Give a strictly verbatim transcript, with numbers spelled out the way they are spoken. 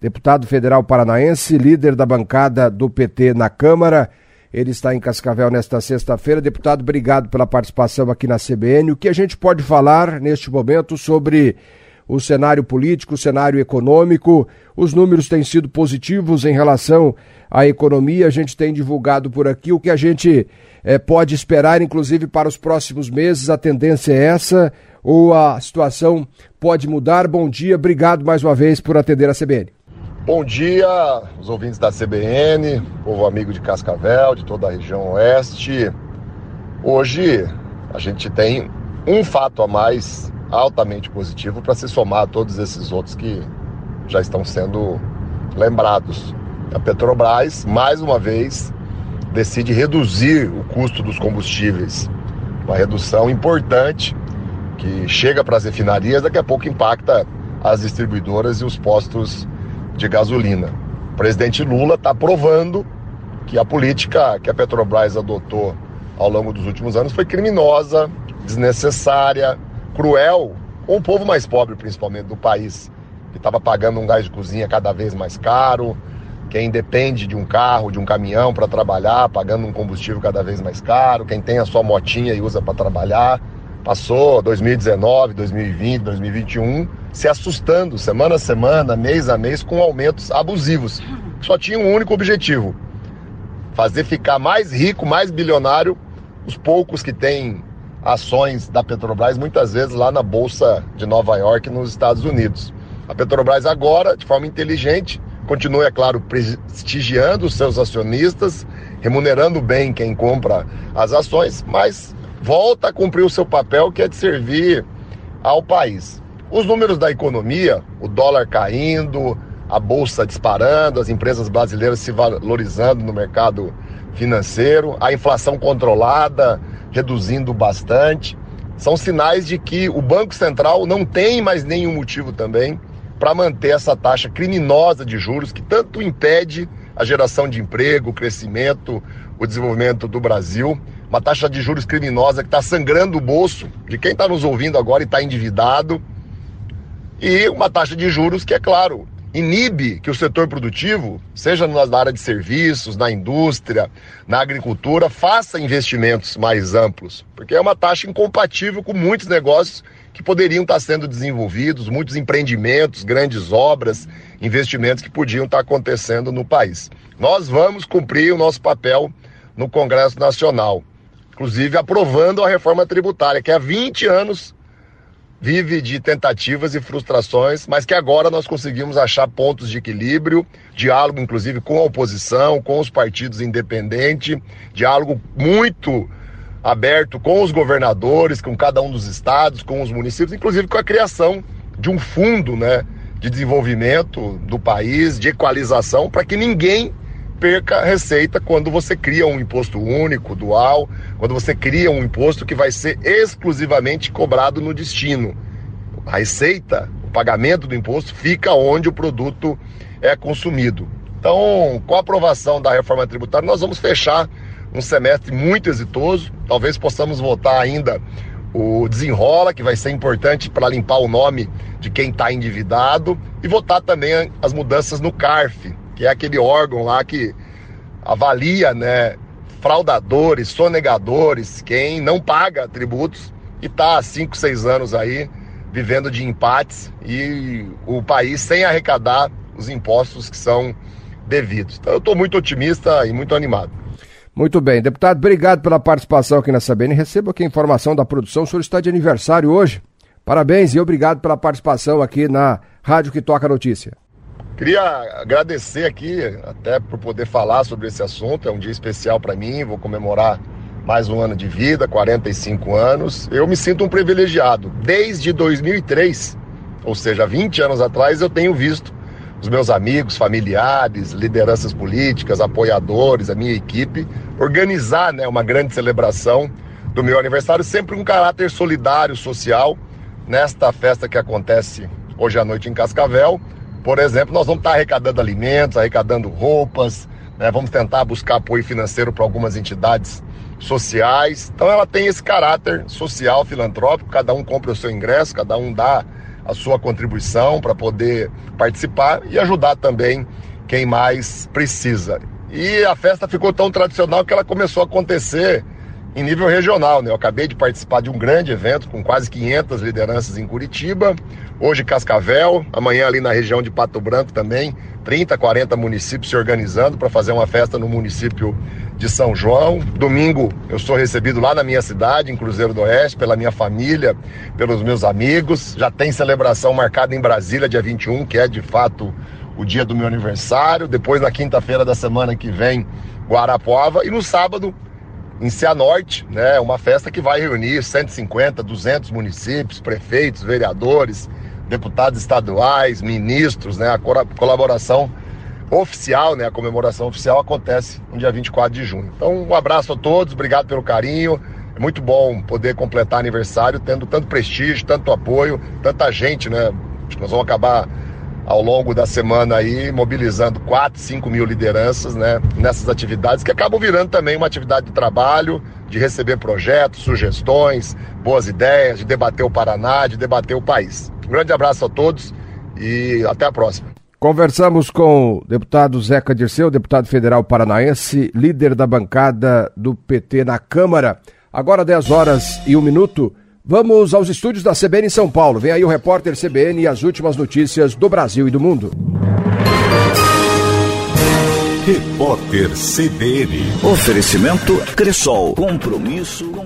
deputado federal paranaense, líder da bancada do P T na Câmara. Ele está em Cascavel nesta sexta-feira. Deputado, obrigado pela participação aqui na C B N. O que a gente pode falar neste momento sobre o cenário político, o cenário econômico? Os números têm sido positivos em relação à economia. A gente tem divulgado por aqui o que a gente é, pode esperar, inclusive para os próximos meses. A tendência é essa ou a situação pode mudar? Bom dia, obrigado mais uma vez por atender a C B N. Bom dia, os ouvintes da C B N, povo amigo de Cascavel, de toda a região oeste. Hoje a gente tem um fato a mais altamente positivo para se somar a todos esses outros que já estão sendo lembrados. A Petrobras, mais uma vez, decide reduzir o custo dos combustíveis. Uma redução importante que chega para as refinarias, daqui a pouco impacta as distribuidoras e os postos de gasolina. O presidente Lula está provando que a política que a Petrobras adotou ao longo dos últimos anos foi criminosa, desnecessária, cruel, com o povo mais pobre, principalmente, do país, que estava pagando um gás de cozinha cada vez mais caro, quem depende de um carro, de um caminhão para trabalhar, pagando um combustível cada vez mais caro, quem tem a sua motinha e usa para trabalhar, passou dois mil e dezenove, dois mil e vinte, dois mil e vinte e um, se assustando semana a semana, mês a mês, com aumentos abusivos. Só tinha um único objetivo: fazer ficar mais rico, mais bilionário os poucos que têm ações da Petrobras, muitas vezes lá na Bolsa de Nova York, nos Estados Unidos. A Petrobras agora, de forma inteligente, continua, é claro, prestigiando os seus acionistas, remunerando bem quem compra as ações, mas volta a cumprir o seu papel, que é de servir ao país. Os números da economia, o dólar caindo, a bolsa disparando, as empresas brasileiras se valorizando no mercado financeiro, a inflação controlada, reduzindo bastante, são sinais de que o Banco Central não tem mais nenhum motivo também para manter essa taxa criminosa de juros que tanto impede a geração de emprego, o crescimento, o desenvolvimento do Brasil. Uma taxa de juros criminosa que está sangrando o bolso de quem está nos ouvindo agora e está endividado. E uma taxa de juros que, é claro, inibe que o setor produtivo, seja na área de serviços, na indústria, na agricultura, faça investimentos mais amplos. Porque é uma taxa incompatível com muitos negócios que poderiam estar sendo desenvolvidos, muitos empreendimentos, grandes obras, investimentos que podiam estar acontecendo no país. Nós vamos cumprir o nosso papel no Congresso Nacional, inclusive aprovando a reforma tributária, que há vinte anos vive de tentativas e frustrações, mas que agora nós conseguimos achar pontos de equilíbrio, diálogo inclusive com a oposição, com os partidos independentes, diálogo muito aberto com os governadores, com cada um dos estados, com os municípios, inclusive com a criação de um fundo, né, de desenvolvimento do país, de equalização, para que ninguém perca receita quando você cria um imposto único, dual, quando você cria um imposto que vai ser exclusivamente cobrado no destino. A receita, o pagamento do imposto fica onde o produto é consumido. Então, com a aprovação da reforma tributária, nós vamos fechar um semestre muito exitoso. Talvez possamos votar ainda o desenrola, que vai ser importante para limpar o nome de quem está endividado, e votar também as mudanças no CARF, que é aquele órgão lá que avalia, né, fraudadores, sonegadores, quem não paga tributos e está há cinco, seis anos aí vivendo de empates e o país sem arrecadar os impostos que são devidos. Então eu estou muito otimista e muito animado. Muito bem, deputado, obrigado pela participação aqui na C B N. Recebo aqui a informação da produção, o senhor está de aniversário hoje. Parabéns e obrigado pela participação aqui na Rádio que Toca a Notícia. Queria agradecer aqui, até por poder falar sobre esse assunto. É um dia especial para mim, vou comemorar mais um ano de vida, quarenta e cinco anos. Eu me sinto um privilegiado. Desde dois mil e três, ou seja, vinte anos atrás, eu tenho visto os meus amigos, familiares, lideranças políticas, apoiadores, a minha equipe, organizar, né, uma grande celebração do meu aniversário, sempre com caráter solidário, social, nesta festa que acontece hoje à noite em Cascavel. Por exemplo, nós vamos estar arrecadando alimentos, arrecadando roupas, né? Vamos tentar buscar apoio financeiro para algumas entidades sociais. Então ela tem esse caráter social, filantrópico, cada um compra o seu ingresso, cada um dá a sua contribuição para poder participar e ajudar também quem mais precisa. E a festa ficou tão tradicional que ela começou a acontecer em nível regional, né? Eu acabei de participar de um grande evento com quase quinhentas lideranças em Curitiba, hoje Cascavel, amanhã ali na região de Pato Branco também, trinta, quarenta municípios se organizando para fazer uma festa no município de São João. Domingo eu sou recebido lá na minha cidade, em Cruzeiro do Oeste, pela minha família, pelos meus amigos. Já tem celebração marcada em Brasília, dia vinte e um, que é de fato o dia do meu aniversário. Depois, na quinta-feira da semana que vem, Guarapuava. E no sábado, em Cianorte, né, uma festa que vai reunir cento e cinquenta, duzentos municípios, prefeitos, vereadores, deputados estaduais, ministros, né, a colaboração oficial, né, a comemoração oficial acontece no dia vinte e quatro de junho. Então, um abraço a todos, obrigado pelo carinho. É muito bom poder completar aniversário tendo tanto prestígio, tanto apoio, tanta gente, né? Acho que nós vamos acabar ao longo da semana aí mobilizando quatro, cinco mil lideranças, né, nessas atividades que acabam virando também uma atividade de trabalho, de receber projetos, sugestões, boas ideias, de debater o Paraná, de debater o país. Um grande abraço a todos e até a próxima. Conversamos com o deputado Zeca Dirceu, deputado federal paranaense, líder da bancada do P T na Câmara. Agora dez horas e um minuto. Vamos aos estúdios da C B N em São Paulo. Vem aí o repórter C B N e as últimas notícias do Brasil e do mundo. Repórter C B N. Oferecimento Cressol. Compromisso com